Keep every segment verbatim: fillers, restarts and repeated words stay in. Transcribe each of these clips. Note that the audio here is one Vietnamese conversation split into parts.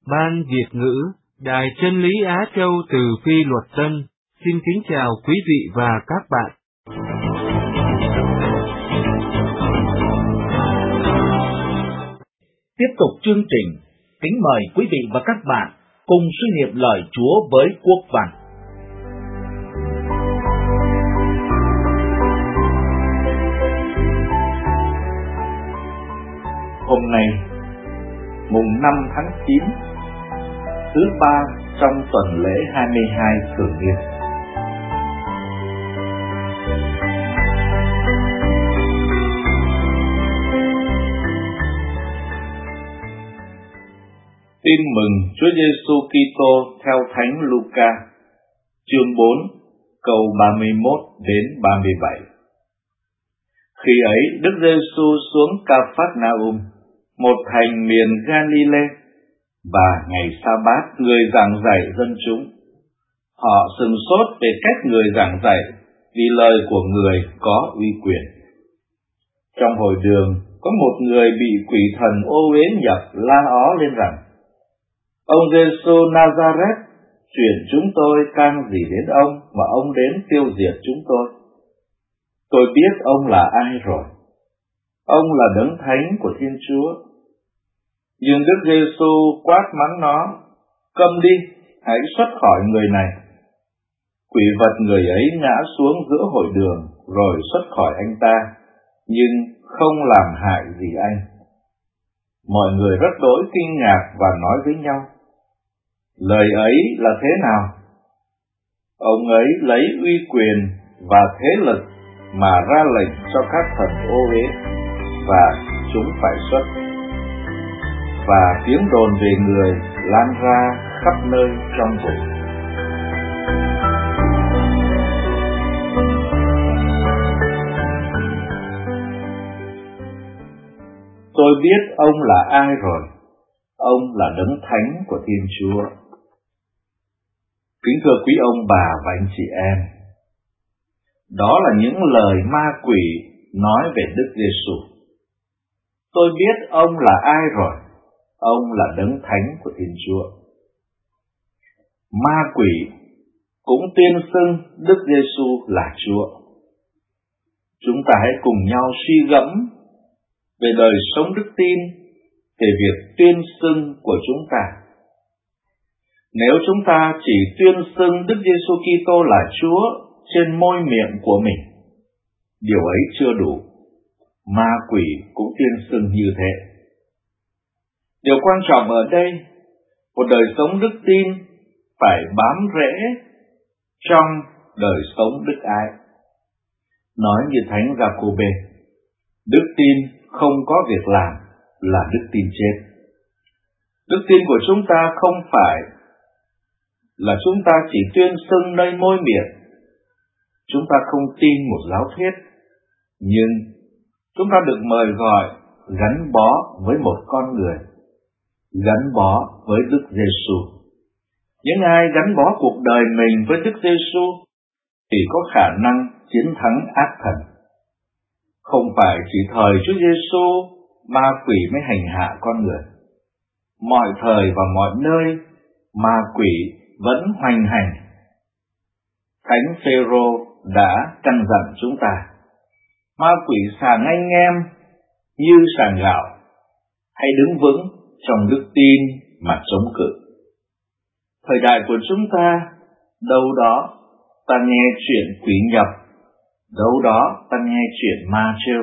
Ban Việt ngữ, Đài Chân lý Á Châu từ Phi Luật Tân, xin kính chào quý vị và các bạn. Tiếp tục chương trình, kính mời quý vị và các bạn cùng suy niệm lời Chúa với quốc văn. Hôm nay, mùng năm tháng chín, thứ ba trong tuần lễ hai mươi hai thường niên. Tin mừng Chúa Giêsu Kitô theo Thánh Luca, chương bốn, câu ba mươi mốt đến ba mươi bảy. Khi ấy, Đức Giêsu xuống Ca-phác-na-um, một thành miền Ga-li-lê, và ngày Sa-bát người giảng dạy dân chúng. Họ sửng sốt về cách người giảng dạy, vì lời của người có uy quyền. Trong hội đường, có một người bị quỷ thần ô uế nhập la ó lên rằng: Ông Giêsu Nazareth, chuyện chúng tôi can gì đến ông mà ông đến tiêu diệt chúng tôi? Tôi biết ông là ai rồi. Ông là Đấng Thánh của Thiên Chúa. Nhưng Đức Giêsu quát mắng nó: Câm đi, hãy xuất khỏi người này. Quỷ vật người ấy ngã xuống giữa hội đường, rồi xuất khỏi anh ta, nhưng không làm hại gì anh. Mọi người rất đỗi kinh ngạc và nói với nhau: Lời ấy là thế nào? Ông ấy lấy uy quyền và thế lực mà ra lệnh cho các thần ô uế, và chúng phải xuất. Và tiếng đồn về người lan ra khắp nơi trong vùng. Tôi biết ông là ai rồi. Ông là Đấng Thánh của Thiên Chúa. Kính thưa quý ông bà và anh chị em, đó là những lời ma quỷ nói về Đức Giêsu. Tôi biết ông là ai rồi. Ông là Đấng Thánh của Thiên Chúa. Ma quỷ cũng tuyên xưng Đức Giêsu là Chúa. Chúng ta hãy cùng nhau suy gẫm về đời sống đức tin, về việc tuyên xưng của chúng ta. Nếu chúng ta chỉ tuyên xưng Đức Giêsu Kitô là Chúa trên môi miệng của mình, điều ấy chưa đủ. Ma quỷ cũng tuyên xưng như thế. Điều quan trọng ở đây, một đời sống đức tin phải bám rễ trong đời sống đức ái. Nói như Thánh Giacôbê, đức tin không có việc làm là đức tin chết. Đức tin của chúng ta không phải là chúng ta chỉ tuyên xưng nơi môi miệng. Chúng ta không tin một giáo thuyết, nhưng chúng ta được mời gọi gắn bó với một con người, gắn bó với Đức Giêsu. Những ai gắn bó cuộc đời mình với Đức Giêsu thì có khả năng chiến thắng ác thần. Không phải chỉ thời Chúa Giêsu ma quỷ mới hành hạ con người. Mọi thời và mọi nơi ma quỷ vẫn hoành hành. Thánh Phêrô đã căn dặn chúng ta: ma quỷ sàng anh em như sàng gạo, hãy đứng vững trong đức tin mà chống cự. Thời đại của chúng ta, đâu đó ta nghe chuyện quỷ nhập, đâu đó ta nghe chuyện ma trêu.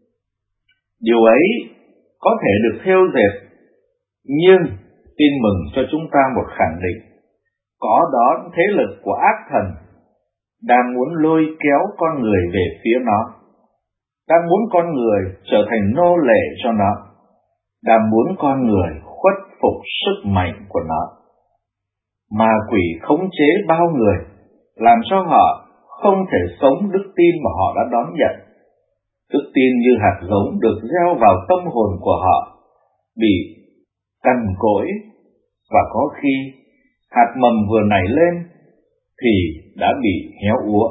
Điều ấy có thể được thêu dệt, nhưng tin mừng cho chúng ta một khẳng định: có đó thế lực của ác thần đang muốn lôi kéo con người về phía nó, đang muốn con người trở thành nô lệ cho nó, đang muốn con người khuất phục sức mạnh của nó. Ma quỷ khống chế bao người, làm cho họ không thể sống đức tin mà họ đã đón nhận. Đức tin như hạt giống được gieo vào tâm hồn của họ, bị cằn cỗi, và có khi hạt mầm vừa nảy lên thì đã bị héo úa.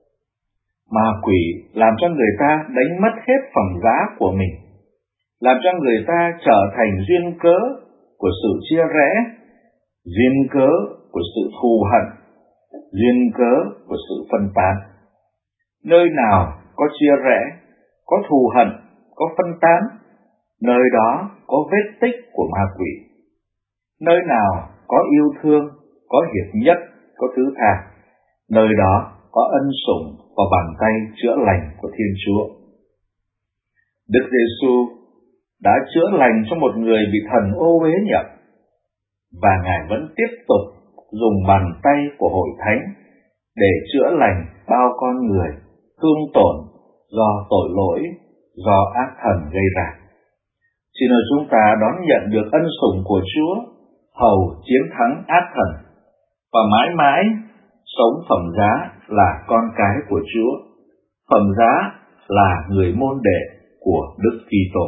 Ma quỷ làm cho người ta đánh mất hết phẩm giá của mình, làm cho người ta trở thành duyên cớ của sự chia rẽ, duyên cớ của sự thù hận, duyên cớ của sự phân tán. Nơi nào có chia rẽ, có thù hận, có phân tán, nơi đó có vết tích của ma quỷ. Nơi nào có yêu thương, có hiệp nhất, có thứ tha, nơi đó có ân sủng và bàn tay chữa lành của Thiên Chúa. Đức Giêsu đã chữa lành cho một người bị thần ô uế nhập, và Ngài vẫn tiếp tục dùng bàn tay của Hội Thánh để chữa lành bao con người thương tổn do tội lỗi, do ác thần gây ra. Xin mời chúng ta đón nhận được ân sủng của Chúa, hầu chiến thắng ác thần, và mãi mãi sống phẩm giá là con cái của Chúa, phẩm giá là người môn đệ của Đức Kitô.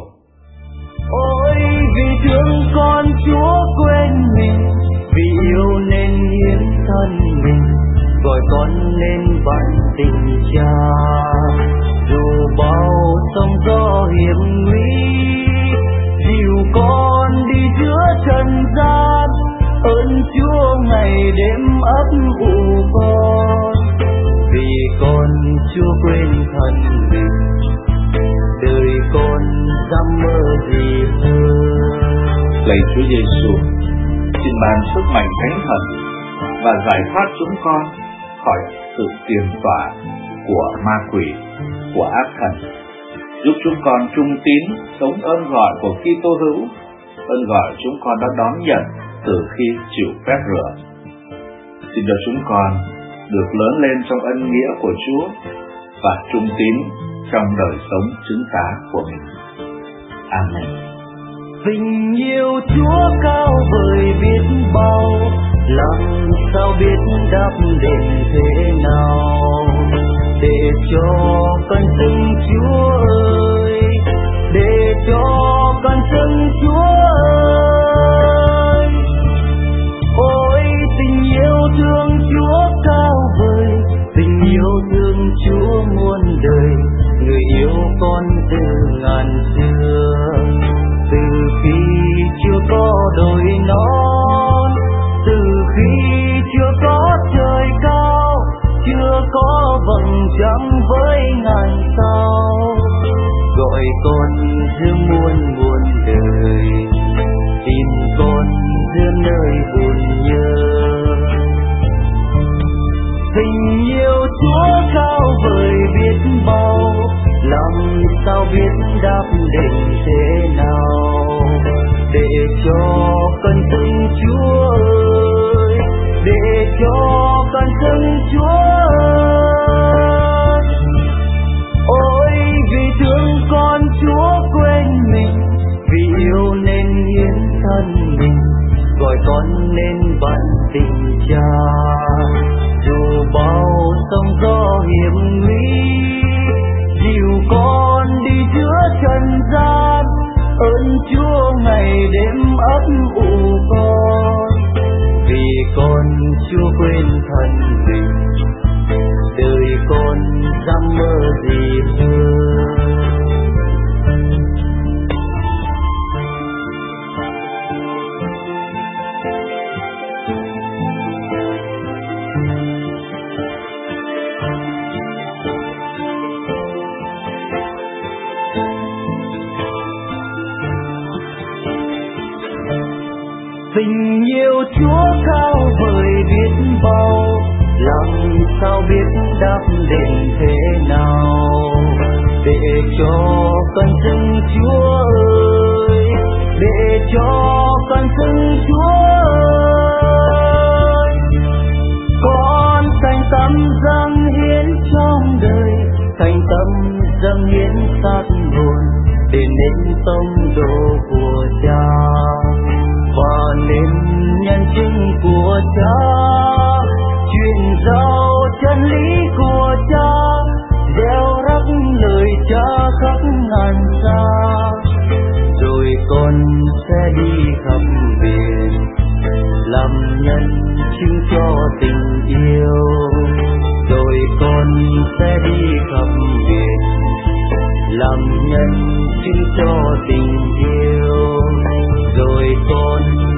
Ôi vì thương con Chúa quên mình, vì yêu nên hiến thân mình, gọi con nên bạn tình cha. Dù bao sóng gió hiểm nguy, dìu con đi giữa trần gian, ơn Chúa ngày đêm ấp ủ con. Vì con Chúa quên thân mình, đời con dám mơ gì hơn. Lạy Chúa Giêsu, xin ban sức mạnh thánh thần và giải thoát chúng con khỏi sự tiền tỏa của ma quỷ, của ác thần, giúp chúng con trung tín sống ơn gọi của Kitô hữu, ơn gọi chúng con đã đón nhận từ khi chịu phép rửa. Xin cho chúng con được lớn lên trong ân nghĩa của Chúa và trung tín trong đời sống chứng tá của mình. Amen. Tình yêu Chúa cao vời biết bao, làm sao biết đáp đền thế nào, để cho con xưng Chúa ơi, để cho con xưng Chúa ơi. Ôi tình yêu thương Chúa cao vời, tình yêu thương Chúa muôn đời, người yêu con từ ngàn xưa. Từ khi chưa có đồi non, từ khi chưa có trời cao, chưa có vầng trăng với ngàn sao, gọi con giữa muôn muôn đời, tìm con giữa nơi buồn nhớ. Tình yêu Chúa cao vời biết bao, làm sao biết đáp đền thế nào, để cho con xưng Chúa ơi, để cho con xưng Chúa ơi. Ôi vì thương con Chúa quên mình, vì yêu nên hiến thân mình, gọi con nên bạn tình cha. Dù bao sóng gió hiểm nguy, dìu con đi giữa trần gian, ơn Chúa ngày đêm ấp ủ con. Vì con Chúa quên thân mình, đời con dám mơ gì hơn. Tình yêu Chúa cao vời biết bao, làm sao biết đáp đền thế nào, để cho con xưng Chúa ơi, để cho con xưng Chúa ơi. Con thành tâm dâng hiến trong đời, thành tâm dâng hiến xác hồn, để nên tông đồ của Cha, và nên nhân chứng của Cha, truyền giao chân lý của Cha, gieo rắc lời Cha khắp ngàn xa. Rồi con sẽ đi khắp biển, làm nhân chứng cho tình yêu. Rồi con sẽ đi khắp biển, làm nhân chứng cho tình yêu. Rồi con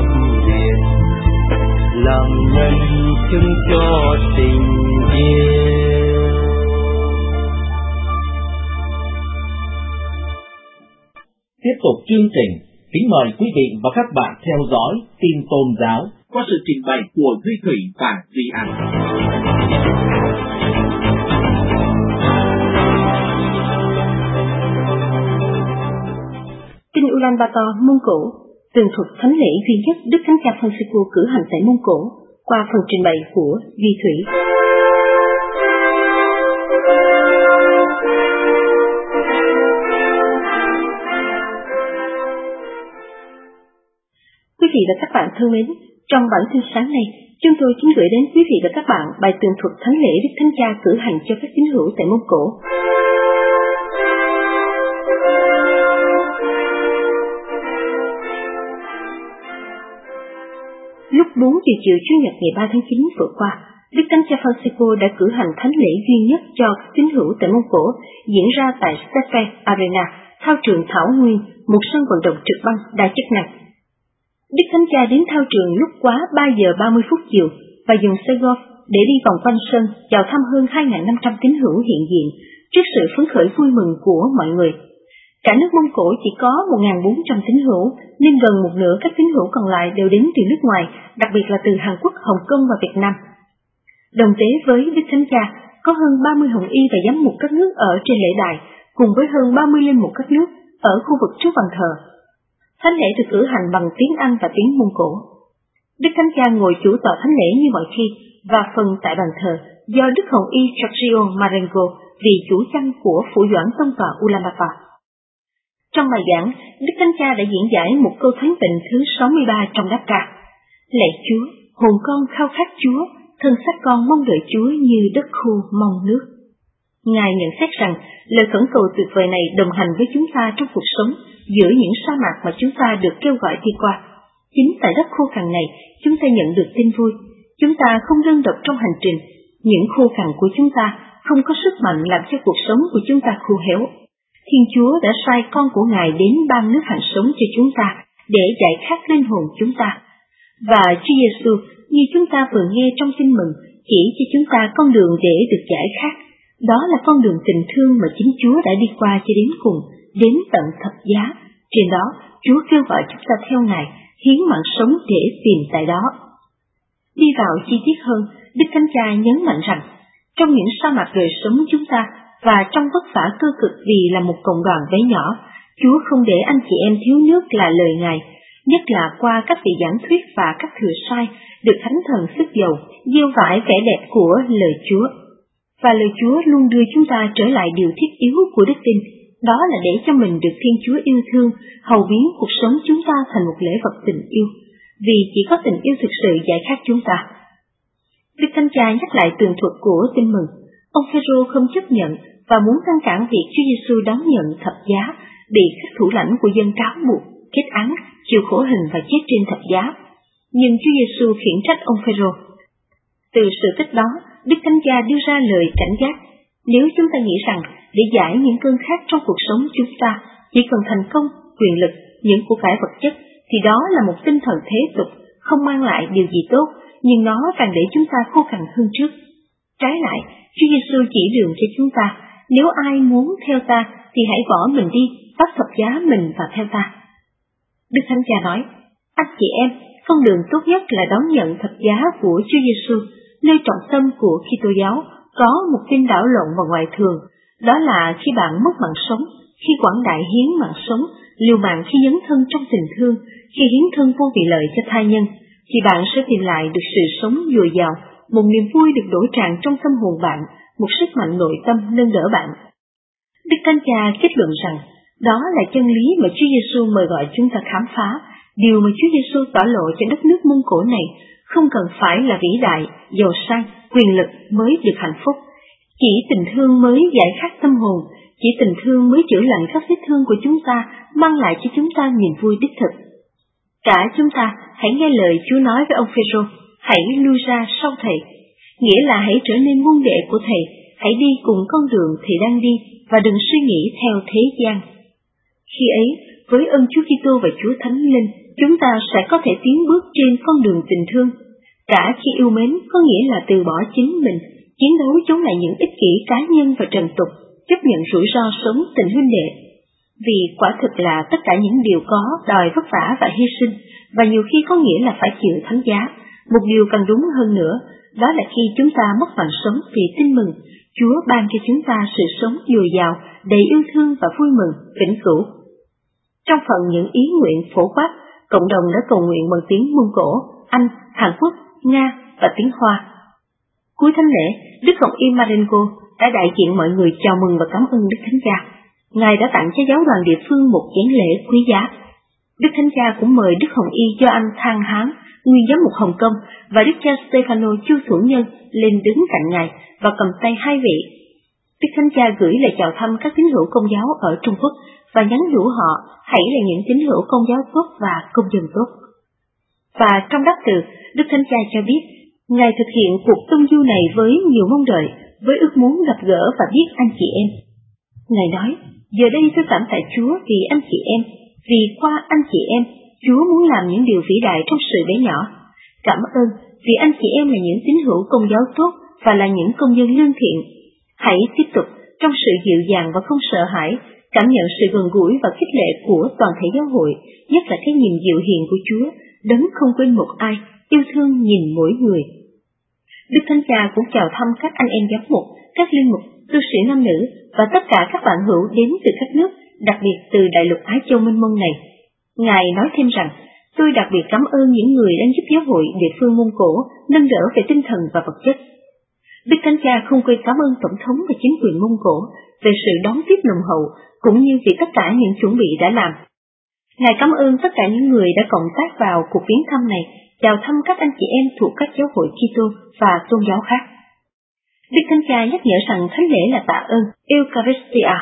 thập hiền, làm nhân chứng cho tình yêu. Tiếp tục chương trình, kính mời quý vị và các bạn theo dõi tin tôn giáo qua sự trình bày của Duy Thủy và Duy An. Kinh Ulaanbaatar, Mông Cổ, tường thuật thánh lễ duy nhất Đức Thánh Cha Francisco cử hành tại Mông Cổ qua phần trình bày của Duy Thủy. Quý vị và các bạn thân mến, trong bản tin sáng nay, chúng tôi kính gửi đến quý vị và các bạn bài tường thuật thánh lễ Đức Thánh Cha cử hành cho các tín hữu tại Mông Cổ. Lúc bốn giờ chiều Chủ nhật ngày ba tháng chín vừa qua, Đức Thánh Cha Francisco đã cử hành thánh lễ duy nhất cho các tín hữu tại Mông Cổ diễn ra tại Steppe Arena, thao trường Thảo Nguyên, một sân vận động trượt băng đa chức năng. Đức Thánh Cha đến thao trường lúc quá ba giờ ba mươi phút chiều và dùng xe golf để đi vòng quanh sân chào thăm hơn hai nghìn năm trăm tín hữu hiện diện trước sự phấn khởi vui mừng của mọi người. Cả nước Mông Cổ chỉ có một nghìn bốn trăm tín hữu, nên gần một nửa các tín hữu còn lại đều đến từ nước ngoài, đặc biệt là từ Hàn Quốc, Hồng Kông và Việt Nam. Đồng tế với Đức Thánh Cha, có hơn ba mươi hồng y và giám mục các nước ở trên lễ đài, cùng với hơn ba mươi linh mục các nước ở khu vực trước bàn thờ. Thánh lễ được cử hành bằng tiếng Anh và tiếng Mông Cổ. Đức Thánh Cha ngồi chủ tọa thánh lễ như mọi khi, và phần tại bàn thờ do Đức Hồng y Giorgio Marengo, vị chủ chăn của phủ doãn tông tòa Ulaanbaatar. Trong bài giảng, Đức Thánh Cha đã diễn giải một câu thánh tịnh thứ sáu mươi ba trong đáp ca: Lạy Chúa, hồn con khao khát Chúa, thân xác con mong đợi Chúa như đất khô mong nước. Ngài nhận xét rằng lời khẩn cầu tuyệt vời này đồng hành với chúng ta trong cuộc sống giữa những sa mạc mà chúng ta được kêu gọi đi qua. Chính tại đất khô cằn này, chúng ta nhận được tin vui. Chúng ta không đơn độc trong hành trình. Những khô cằn của chúng ta không có sức mạnh làm cho cuộc sống của chúng ta khô héo. Thiên Chúa đã sai con của Ngài đến ban nước hạnh sống cho chúng ta để giải khát linh hồn chúng ta. Và Chúa Giêsu, như chúng ta vừa nghe trong tin mừng, chỉ cho chúng ta con đường để được giải khát. Đó là con đường tình thương mà chính Chúa đã đi qua cho đến cùng, đến tận thập giá. Trên đó, Chúa kêu gọi chúng ta theo Ngài, hiến mạng sống để tìm tại đó. Đi vào chi tiết hơn, Đức Thánh Cha nhấn mạnh rằng, trong những sa mạc đời sống chúng ta, và trong vất vả cơ cực vì là một cộng đoàn bé nhỏ, Chúa không để anh chị em thiếu nước là lời Ngài, nhất là qua các vị giảng thuyết và các thừa sai được Thánh Thần sức dầu, gieo vải vẻ đẹp của lời Chúa. Và lời Chúa luôn đưa chúng ta trở lại điều thiết yếu của đức tin, đó là để cho mình được Thiên Chúa yêu thương, hầu biến cuộc sống chúng ta thành một lễ vật tình yêu, vì chỉ có tình yêu thực sự giải khát chúng ta. Đức Thánh Cha nhắc lại tường thuật của tin mừng. Ông Phêrô không chấp nhận và muốn ngăn cản việc Chúa Giêsu đón nhận thập giá, bị các thủ lãnh của dân cáo buộc, kết án, chịu khổ hình và chết trên thập giá. Nhưng Chúa Giêsu khiển trách ông Phêrô. Từ sự tích đó, Đức Thánh Cha đưa ra lời cảnh giác: nếu chúng ta nghĩ rằng để giải những cơn khát trong cuộc sống chúng ta chỉ cần thành công, quyền lực, những của cải vật chất, thì đó là một tinh thần thế tục, không mang lại điều gì tốt, nhưng nó càng để chúng ta khô cằn hơn trước. Trái lại, Chúa Giêsu chỉ đường cho chúng ta: nếu ai muốn theo ta, thì hãy bỏ mình đi, vác thập giá mình và theo ta. Đức Thánh Cha nói: anh chị em, con đường tốt nhất là đón nhận thập giá của Chúa Giêsu, nơi trọng tâm của Kitô giáo có một tin đảo lộn và ngoại thường, đó là khi bạn mất mạng sống, khi quảng đại hiến mạng sống, liều mạng khi dấn thân trong tình thương, khi hiến thân vô vị lợi cho tha nhân, thì bạn sẽ tìm lại được sự sống dồi dào, một niềm vui được đổ tràn trong tâm hồn bạn, một sức mạnh nội tâm nâng đỡ bạn. Đức Thánh Cha kết luận rằng, đó là chân lý mà Chúa Giêsu mời gọi chúng ta khám phá, điều mà Chúa Giêsu tỏ lộ cho đất nước Mông Cổ này. Không cần phải là vĩ đại, giàu sang, quyền lực mới được hạnh phúc. Chỉ tình thương mới giải khát tâm hồn, chỉ tình thương mới chữa lành các vết thương của chúng ta, mang lại cho chúng ta niềm vui đích thực. Cả chúng ta hãy nghe lời Chúa nói với ông Phêrô: hãy lui ra sau thầy, nghĩa là hãy trở nên môn đệ của thầy, hãy đi cùng con đường thầy đang đi và đừng suy nghĩ theo thế gian. Khi ấy, với ơn Chúa Kitô và Chúa Thánh Linh, chúng ta sẽ có thể tiến bước trên con đường tình thương. Cả khi yêu mến có nghĩa là từ bỏ chính mình, chiến đấu chống lại những ích kỷ cá nhân và trần tục, chấp nhận rủi ro sống tình huynh đệ. Vì quả thực là tất cả những điều có đòi vất vả và hy sinh, và nhiều khi có nghĩa là phải chịu thánh giá. Một điều càng đúng hơn nữa, đó là khi chúng ta mất mạng sống vì tin mừng, Chúa ban cho chúng ta sự sống dồi dào, đầy yêu thương và vui mừng, vĩnh cửu. Trong phần những ý nguyện phổ quát, cộng đồng đã cầu nguyện bằng tiếng Mông Cổ, Anh, Hàn Quốc, Nga và tiếng Hoa. Cuối thánh lễ, Đức Hồng Y Marengo đã đại diện mọi người chào mừng và cảm ơn Đức Thánh Cha. Ngài đã tặng cho giáo đoàn địa phương một chén lễ quý giá. Đức Thánh Cha cũng mời Đức Hồng Y do anh Thang Hán, nguyên giám mục Hồng Kông, và Đức cha Stefano Chu Thủ Nhân lên đứng cạnh Ngài và cầm tay hai vị. Đức Thánh Cha gửi lời chào thăm các tín hữu Công giáo ở Trung Quốc và nhắn nhủ họ hãy là những tín hữu Công giáo tốt và công dân tốt. Và trong đáp từ, Đức Thánh Cha cho biết, Ngài thực hiện cuộc tung du này với nhiều mong đợi, với ước muốn gặp gỡ và biết anh chị em. Ngài nói, giờ đây tôi cảm tạ Chúa vì anh chị em, vì qua anh chị em, Chúa muốn làm những điều vĩ đại trong sự bé nhỏ. Cảm ơn vì anh chị em là những tín hữu Công giáo tốt và là những công dân lương thiện. Hãy tiếp tục trong sự dịu dàng và không sợ hãi, cảm nhận sự gần gũi và khích lệ của toàn thể giáo hội, nhất là cái nhìn dịu hiền của Chúa, đấng không quên một ai, yêu thương nhìn mỗi người. Đức Thánh Cha cũng chào thăm các anh em giám mục, các linh mục, tu sĩ nam nữ và tất cả các bạn hữu đến từ các nước, đặc biệt từ đại lục Á Châu mênh mông này. Ngài nói thêm rằng, tôi đặc biệt cảm ơn những người đang giúp giáo hội địa phương Mông Cổ nâng đỡ về tinh thần và vật chất. Đức Thánh Cha không quên cảm ơn Tổng thống và chính quyền Mông Cổ về sự đón tiếp nồng hậu, cũng như vì tất cả những chuẩn bị đã làm. Ngài cảm ơn tất cả những người đã cộng tác vào cuộc viếng thăm này, chào thăm các anh chị em thuộc các giáo hội Kitô và tôn giáo khác. Đức Thánh Cha nhắc nhở rằng thánh lễ là tạ ơn, Eucharistia.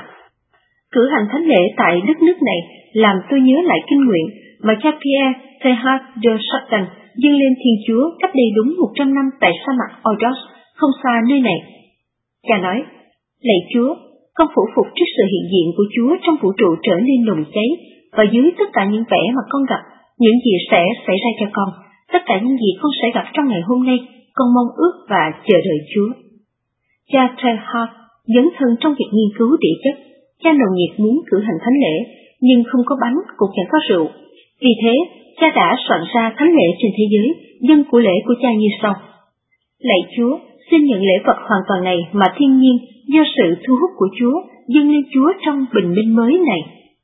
Cử hành thánh lễ tại đất nước này làm tôi nhớ lại kinh nguyện mà cha Pierre Teilhard de Chardin dâng lên Thiên Chúa cách đây đúng một trăm năm tại sa mạc Odos, không xa nơi này. Cha nói, lạy Chúa, con phủ phục trước sự hiện diện của Chúa trong vũ trụ trở nên nồng cháy, và dưới tất cả những vẻ mà con gặp, những gì sẽ xảy ra cho con, tất cả những gì con sẽ gặp trong ngày hôm nay, con mong ước và chờ đợi Chúa. Cha Teilhard dấn thân trong việc nghiên cứu địa chất. Cha nồng nhiệt muốn cử hành thánh lễ, nhưng không có bánh cũng chẳng có rượu. Vì thế, cha đã soạn ra thánh lễ trên thế giới, dân của lễ của cha như sau. Lạy Chúa, xin nhận lễ vật hoàn toàn này mà thiên nhiên, do sự thu hút của Chúa, dâng lên Chúa trong bình minh mới này.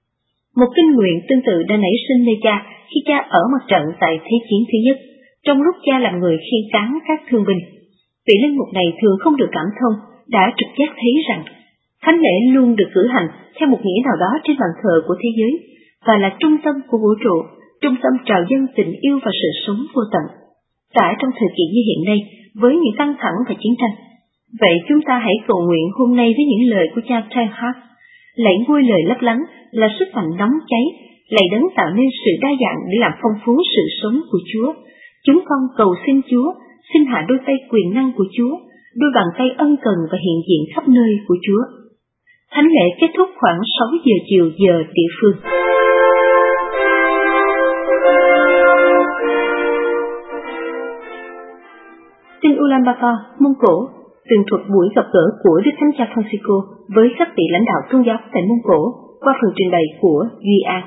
Một kinh nguyện tương tự đã nảy sinh nơi cha khi cha ở mặt trận tại Thế chiến thứ nhất, trong lúc cha làm người khiêng cáng các thương binh. Vị linh mục này thường không được cảm thông, đã trực giác thấy rằng thánh lễ luôn được cử hành theo một nghĩa nào đó trên bàn thờ của thế giới, và là trung tâm của vũ trụ, trung tâm trào dâng tình yêu và sự sống vô tận. Cả trong thời kỳ như hiện nay, với những căng thẳng và chiến tranh. Vậy chúng ta hãy cầu nguyện hôm nay với những lời của cha Teilhard. Lạy ngôi lời lấp lánh là sức mạnh nóng cháy, lạy đấng tạo nên sự đa dạng để làm phong phú sự sống của Chúa. Chúng con cầu xin Chúa, xin hạ đôi tay quyền năng của Chúa, đôi bàn tay ân cần và hiện diện khắp nơi của Chúa. Thánh lễ kết thúc khoảng sáu giờ chiều giờ địa phương. Tin Ulaanbaatar, Mông Cổ, tường thuật buổi gặp gỡ của Đức Thánh Cha Francisco với các vị lãnh đạo tôn giáo tại Mông Cổ qua phần trình bày của Duy An.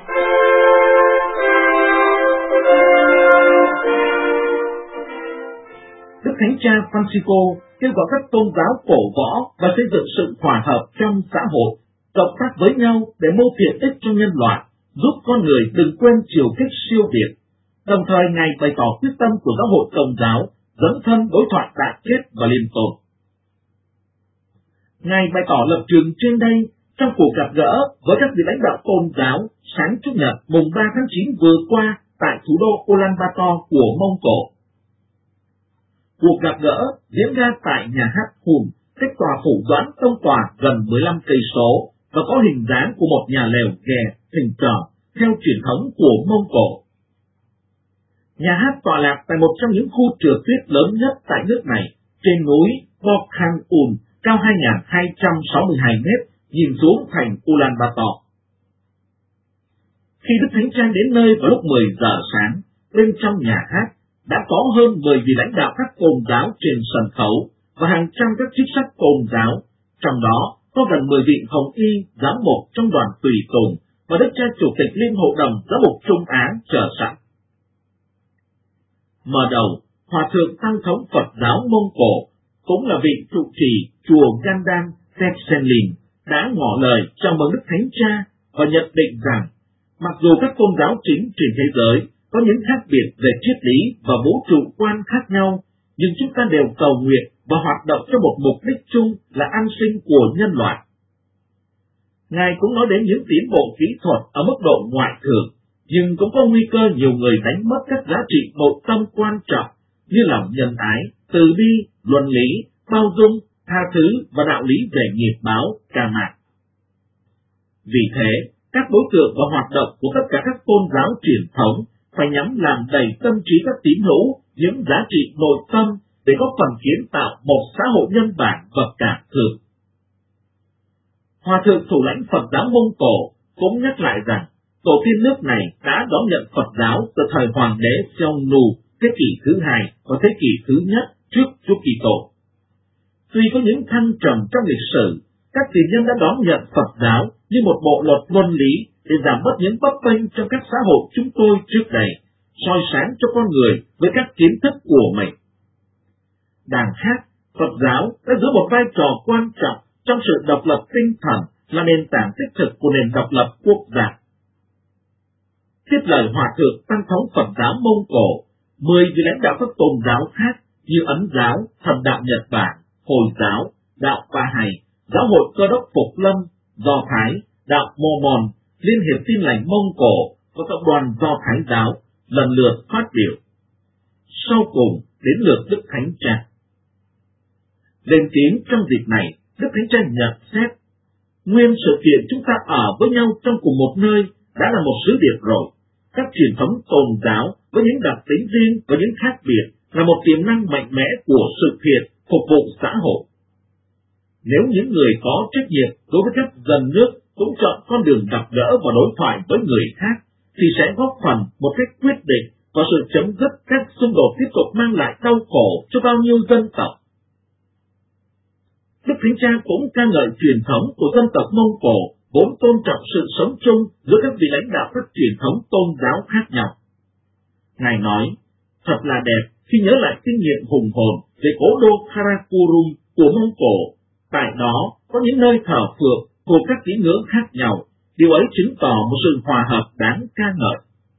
Đức Thánh Cha Francisco kêu gọi các tôn giáo cổ võ và xây dựng sự hòa hợp trong xã hội, cộng tác với nhau để mưu tiện ích cho nhân loại, giúp con người đừng quên chiều kích siêu việt. Đồng thời Ngài bày tỏ quyết tâm của giáo hội Công giáo dấn thân đối thoại đại kết và liên tồn. Ngài bày tỏ lập trường trên đây trong cuộc gặp gỡ với các vị lãnh đạo tôn giáo sáng Chủ nhật mùng ba tháng chín vừa qua tại thủ đô Ulaanbaatar của Mông Cổ. Cuộc gặp gỡ diễn ra tại nhà hát Hùm, cách tòa phủ doãn tông tòa gần mười lăm cây số và có hình dáng của một nhà lều ghè hình tròn theo truyền thống của Mông Cổ. Nhà hát tọa lạc tại một trong những khu trượt tuyết lớn nhất tại nước này, trên núi Bokhan Un, cao hai nghìn hai trăm sáu mươi hai mét, nhìn xuống thành Ulaanbaatar. Khi Đức Thánh Cha đến nơi vào lúc mười giờ sáng, bên trong nhà hát đã có hơn mười vị lãnh đạo các tôn giáo trên sân khấu và hàng trăm các chức sắc tôn giáo, trong đó có gần mười vị hồng y giám mục trong đoàn tùy tùng và Đức Cha Chủ tịch Liên Hội đồng Giám mục Trung Á chờ sẵn. Mở đầu, Hòa thượng Tăng thống Phật giáo Mông Cổ, cũng là vị trụ trì chùa Gandam Tecsenlin, đã ngỏ lời chào mừng Đức Thánh Cha và nhận định rằng, mặc dù các tôn giáo chính trên thế giới có những khác biệt về triết lý và vũ trụ quan khác nhau, nhưng chúng ta đều cầu nguyện và hoạt động cho một mục đích chung là an sinh của nhân loại. Ngài cũng nói đến những tiến bộ kỹ thuật ở mức độ ngoại thường, nhưng cũng có nguy cơ nhiều người đánh mất các giá trị nội tâm quan trọng như lòng nhân ái, từ bi, luân lý, bao dung, tha thứ và đạo lý về nghiệp báo, ca mạng. Vì thế, các đối tượng và hoạt động của tất cả các tôn giáo truyền thống phải nhắm làm đầy tâm trí các tín hữu những giá trị nội tâm để góp phần kiến tạo một xã hội nhân bản và cảm thương. Hòa thượng thủ lãnh Phật giáo Mông Cổ cũng nhắc lại rằng tổ tiên nước này đã đón nhận Phật giáo từ thời Hoàng đế Seong Nu thế kỷ thứ hai và thế kỷ thứ nhất trước Chúa Kitô. Tuy có những thăng trầm trong lịch sử, các tiền nhân đã đón nhận Phật giáo như một bộ luật luân lý để giảm bớt những bấp bênh trong các xã hội chúng tôi trước đây, soi sáng cho con người với các kiến thức của mình. Đằng khác, Phật giáo đã giữ một vai trò quan trọng trong sự độc lập tinh thần là nền tảng tích thực của nền độc lập quốc gia. Tiếp lời Hòa thượng Tăng thống Phật giáo Mông Cổ, mười vị lãnh đạo các tôn giáo khác như Ấn giáo, Thần đạo Nhật Bản, Hồi giáo, đạo Bahá'í, Giáo hội Cơ đốc Phục Lâm, Do Thái, đạo Mormon, Liên hiệp Tin lành Mông Cổ và cộng đoàn Do Thái giáo lần lượt phát biểu. Sau cùng đến lượt Đức Thánh Cha. Lên tiếng trong dịp này, Đức Thánh Cha nhận xét, nguyên sự kiện chúng ta ở với nhau trong cùng một nơi đã là một sứ điệp rồi. Các truyền thống tôn giáo với những đặc tính riêng và những khác biệt là một tiềm năng mạnh mẽ của sự thiện phục vụ xã hội. Nếu những người có trách nhiệm đối với các dân nước cũng chọn con đường gặp gỡ và đối thoại với người khác, thì sẽ góp phần một cách quyết định vào sự chấm dứt các xung đột tiếp tục mang lại đau khổ cho bao nhiêu dân tộc. Đức Thánh Cha cũng ca ngợi truyền thống của dân tộc Mông Cổ vốn tôn trọng sự sống chung giữa các vị lãnh đạo các truyền thống tôn giáo khác nhau. Ngài nói, thật là đẹp khi nhớ lại kinh nghiệm hùng hồn về cố đô Karakorum của Mông Cổ. Tại đó có những nơi thờ phượng thuộc các tín ngưỡng khác nhau, điều ấy chứng tỏ một sự hòa hợp đáng ca ngợi.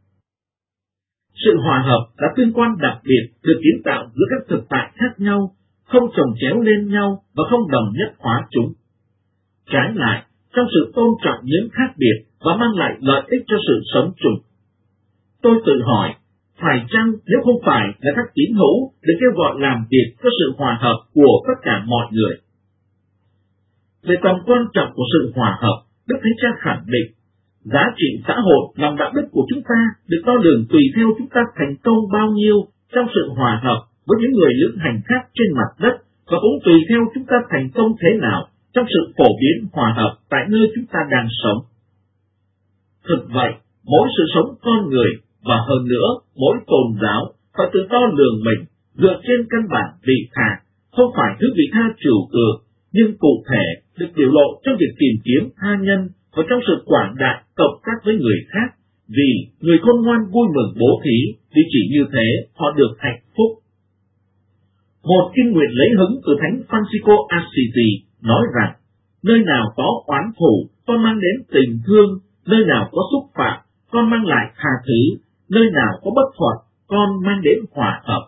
Sự hòa hợp là tương quan đặc biệt được kiến tạo giữa các thực tại khác nhau, không chồng chéo lên nhau và không đồng nhất hóa chúng. Trái lại, trong sự tôn trọng những khác biệt và mang lại lợi ích cho sự sống chung. Tôi tự hỏi, phải chăng nếu không phải là các tín hữu được kêu gọi làm việc cho sự hòa hợp của tất cả mọi người? Về tầm quan trọng của sự hòa hợp, Đức Thánh Cha khẳng định, giá trị xã hội, lòng đạo đức của chúng ta được đo lường tùy theo chúng ta thành công bao nhiêu trong sự hòa hợp với những người lữ hành khác trên mặt đất, và cũng tùy theo chúng ta thành công thế nào trong sự phổ biến hòa hợp tại nơi chúng ta đang sống. Thực vậy, mỗi sự sống con người và hơn nữa mỗi tôn giáo phải tự đo lường mình dựa trên căn bản vị tha, không phải thứ vị tha trừu tượng, nhưng cụ thể được biểu lộ trong việc tìm kiếm tha nhân và trong sự quảng đại cộng tác với người khác, vì người khôn ngoan vui mừng bố thí, vì chỉ như thế họ được hạnh phúc. Một kinh nguyện lấy hứng từ Thánh Francisco Assisi nói rằng, nơi nào có oán thù, con mang đến tình thương, nơi nào có xúc phạm, con mang lại tha thứ, nơi nào có bất thuận, con mang đến hòa hợp.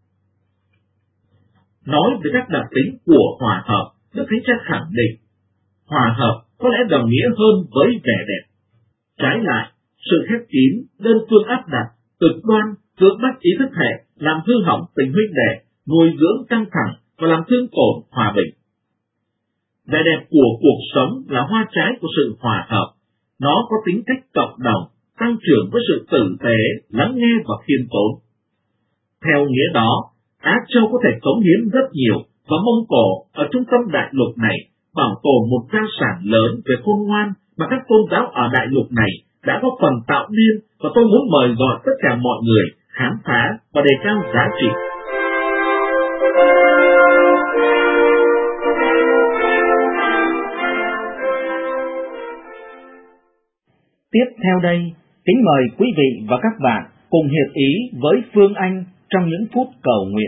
Nói về các đặc tính của hòa hợp, Đức Thánh Cha khẳng định, hòa hợp có lẽ đồng nghĩa hơn với vẻ đẹp. Trái lại, sự khép kín, đơn phương áp đặt, cực đoan, cưỡng bách ý thức hệ, làm hư hỏng tình huynh đệ, nuôi dưỡng căng thẳng và làm thương tổn hòa bình. Vẻ đẹp của cuộc sống là hoa trái của sự hòa hợp. Nó có tính cách cộng đồng, tăng trưởng với sự tử tế, lắng nghe và khiêm tốn. Theo nghĩa đó, Á Châu có thể cống hiến rất nhiều, và Mông Cổ ở trung tâm đại lục này bảo tồn một gia sản lớn về khôn ngoan mà các tôn giáo ở đại lục này đã có phần tạo nên, và tôi muốn mời gọi tất cả mọi người khám phá và đề cao giá trị. Tiếp theo đây, kính mời quý vị và các bạn cùng hiệp ý với Phương Anh trong những phút cầu nguyện.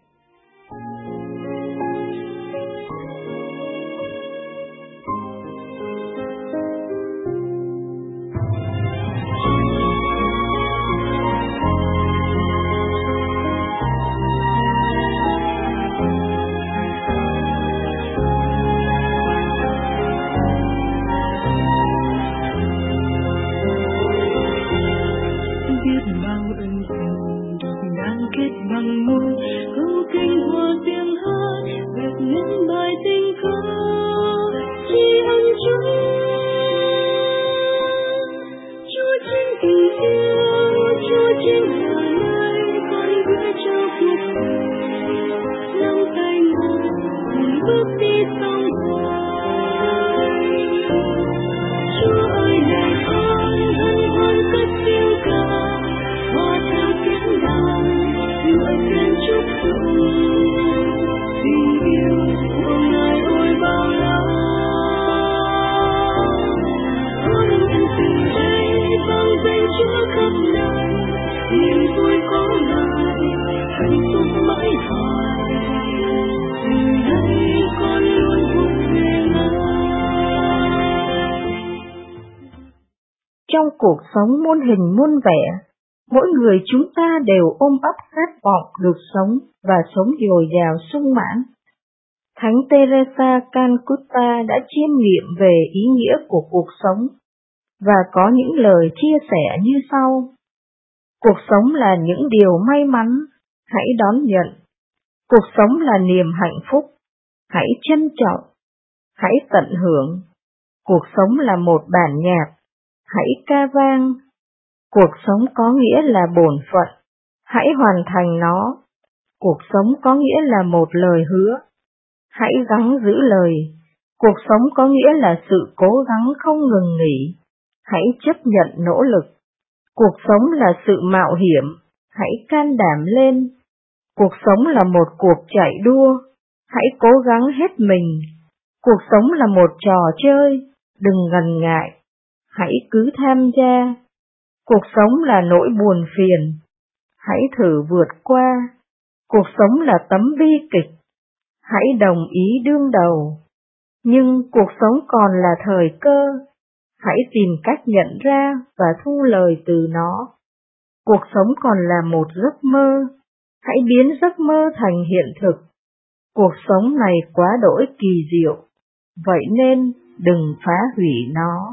Trong cuộc sống muôn hình muôn vẻ, mỗi người chúng ta đều ôm ấp khát vọng được sống và sống dồi dào sung mãn. Thánh Teresa Calcutta đã chiêm nghiệm về ý nghĩa của cuộc sống và có những lời chia sẻ như sau: cuộc sống là những điều may mắn, hãy đón nhận. Cuộc sống là niềm hạnh phúc, hãy trân trọng, hãy tận hưởng. Cuộc sống là một bản nhạc, hãy ca vang. Cuộc sống có nghĩa là bổn phận, hãy hoàn thành nó. Cuộc sống có nghĩa là một lời hứa, hãy gắng giữ lời. Cuộc sống có nghĩa là sự cố gắng không ngừng nghỉ, hãy chấp nhận nỗ lực. Cuộc sống là sự mạo hiểm, hãy can đảm lên. Cuộc sống là một cuộc chạy đua, hãy cố gắng hết mình. Cuộc sống là một trò chơi, đừng ngần ngại, hãy cứ tham gia. Cuộc sống là nỗi buồn phiền, hãy thử vượt qua. Cuộc sống là tấm bi kịch, hãy đồng ý đương đầu. Nhưng cuộc sống còn là thời cơ, hãy tìm cách nhận ra và thu lời từ nó. Cuộc sống còn là một giấc mơ, hãy biến giấc mơ thành hiện thực. Cuộc sống này quá đỗi kỳ diệu, vậy nên đừng phá hủy nó.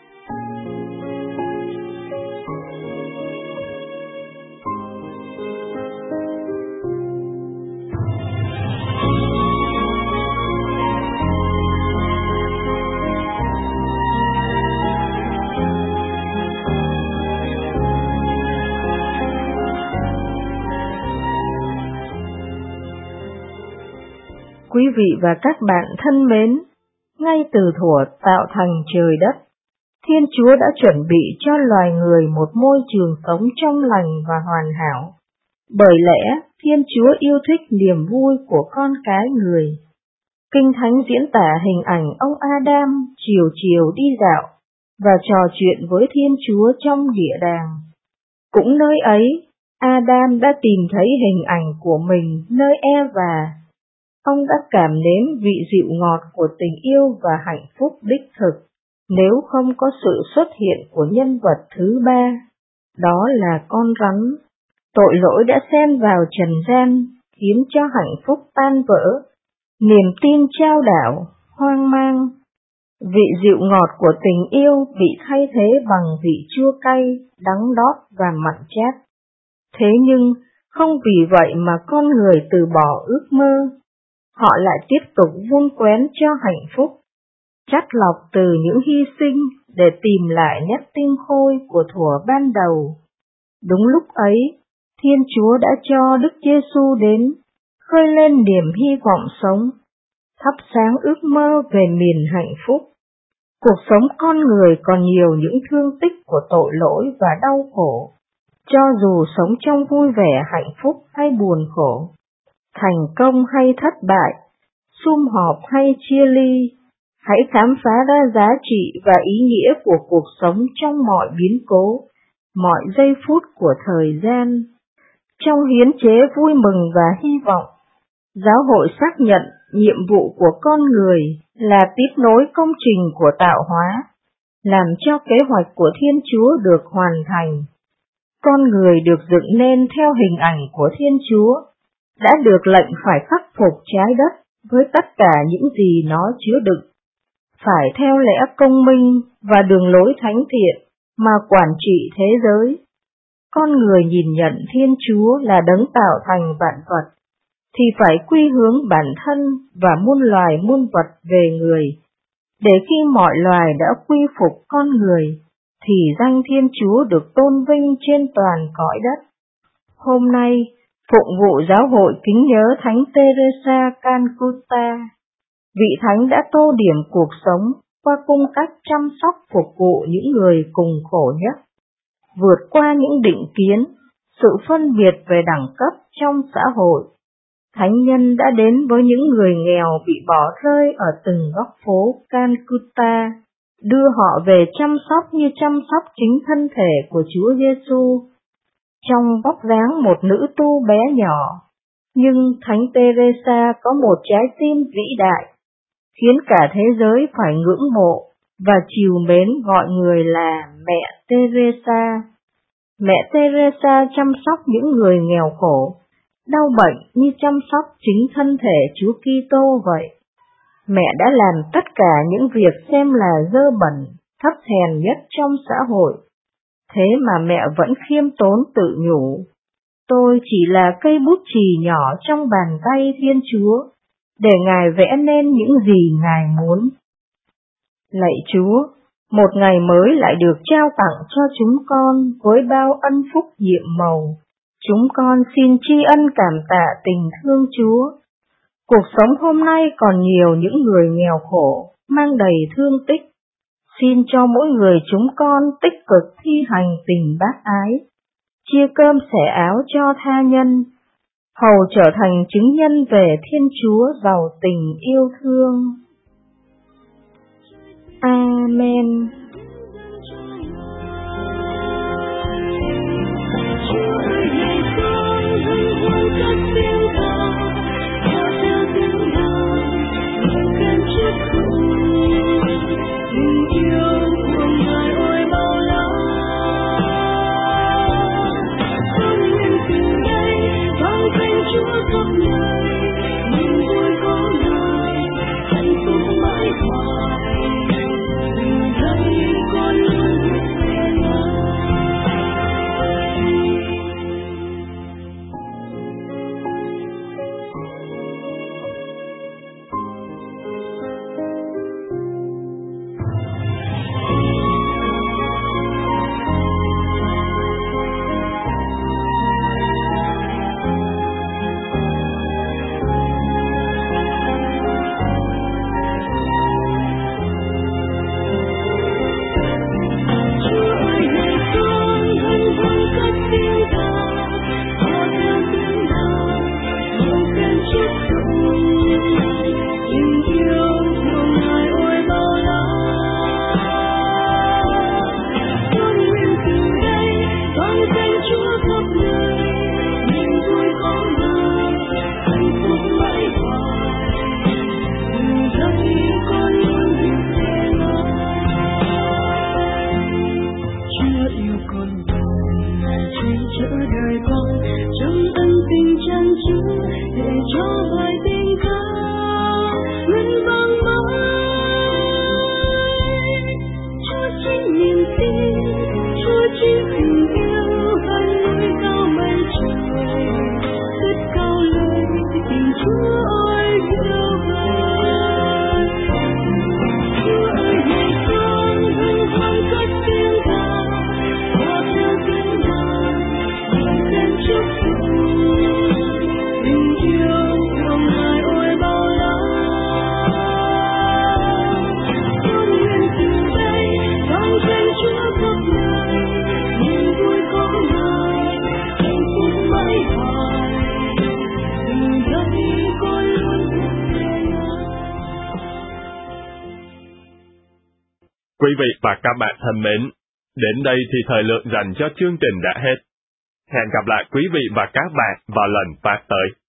Quý vị và các bạn thân mến, ngay từ thuở tạo thành trời đất, Thiên Chúa đã chuẩn bị cho loài người một môi trường sống trong lành và hoàn hảo. Bởi lẽ, Thiên Chúa yêu thích niềm vui của con cái người. Kinh Thánh diễn tả hình ảnh ông Adam chiều chiều đi dạo và trò chuyện với Thiên Chúa trong địa đàng. Cũng nơi ấy, Adam đã tìm thấy hình ảnh của mình nơi Eva. Ông đã cảm nếm vị dịu ngọt của tình yêu và hạnh phúc đích thực, nếu không có sự xuất hiện của nhân vật thứ ba, đó là con rắn. Tội lỗi đã xen vào trần gian, khiến cho hạnh phúc tan vỡ, niềm tin chao đảo, hoang mang. Vị dịu ngọt của tình yêu bị thay thế bằng vị chua cay, đắng đót và mặn chát. Thế nhưng, không vì vậy mà con người từ bỏ ước mơ. Họ lại tiếp tục vun quén cho hạnh phúc, chắt lọc từ những hy sinh để tìm lại nét tinh khôi của thuở ban đầu. Đúng lúc ấy, Thiên Chúa đã cho Đức Giêsu đến, khơi lên niềm hy vọng sống, thắp sáng ước mơ về miền hạnh phúc. Cuộc sống con người còn nhiều những thương tích của tội lỗi và đau khổ. Cho dù sống trong vui vẻ, hạnh phúc hay buồn khổ, thành công hay thất bại, sum họp hay chia ly, hãy khám phá ra giá trị và ý nghĩa của cuộc sống trong mọi biến cố, mọi giây phút của thời gian. Trong hiến chế vui mừng và hy vọng, giáo hội xác nhận nhiệm vụ của con người là tiếp nối công trình của tạo hóa, làm cho kế hoạch của Thiên Chúa được hoàn thành. Con người được dựng nên theo hình ảnh của Thiên Chúa, đã được lệnh phải khắc phục trái đất với tất cả những gì nó chứa đựng, phải theo lẽ công minh và đường lối thánh thiện mà quản trị thế giới. Con người nhìn nhận Thiên Chúa là đấng tạo thành vạn vật, thì phải quy hướng bản thân và muôn loài muôn vật về người, để khi mọi loài đã quy phục con người, thì danh Thiên Chúa được tôn vinh trên toàn cõi đất. Hôm nay, phụng vụ giáo hội kính nhớ Thánh Teresa Calcutta. Vị Thánh đã tô điểm cuộc sống qua cung cách chăm sóc phục vụ những người cùng khổ nhất, vượt qua những định kiến, sự phân biệt về đẳng cấp trong xã hội. Thánh nhân đã đến với những người nghèo bị bỏ rơi ở từng góc phố Calcutta, đưa họ về chăm sóc như chăm sóc chính thân thể của Chúa Giêsu. Trong vóc dáng một nữ tu bé nhỏ, nhưng Thánh Teresa có một trái tim vĩ đại, khiến cả thế giới phải ngưỡng mộ và trìu mến gọi người là Mẹ Teresa. Mẹ Teresa chăm sóc những người nghèo khổ, đau bệnh như chăm sóc chính thân thể Chúa Kitô vậy. Mẹ đã làm tất cả những việc xem là dơ bẩn, thấp hèn nhất trong xã hội. Thế mà mẹ vẫn khiêm tốn tự nhủ, tôi chỉ là cây bút chì nhỏ trong bàn tay Thiên Chúa, để Ngài vẽ nên những gì Ngài muốn. Lạy Chúa, một ngày mới lại được trao tặng cho chúng con với bao ân phúc nhiệm màu. Chúng con xin tri ân cảm tạ tình thương Chúa. Cuộc sống hôm nay còn nhiều những người nghèo khổ, mang đầy thương tích. Xin cho mỗi người chúng con tích cực thi hành tình bác ái, chia cơm sẻ áo cho tha nhân, hầu trở thành chứng nhân về Thiên Chúa giàu tình yêu thương. Amen. Hạnh phúc mãi hoài, đừng thấy Quý vị và các bạn thân mến, đến đây thì thời lượng dành cho chương trình đã hết. Hẹn gặp lại quý vị và các bạn vào lần phát tới.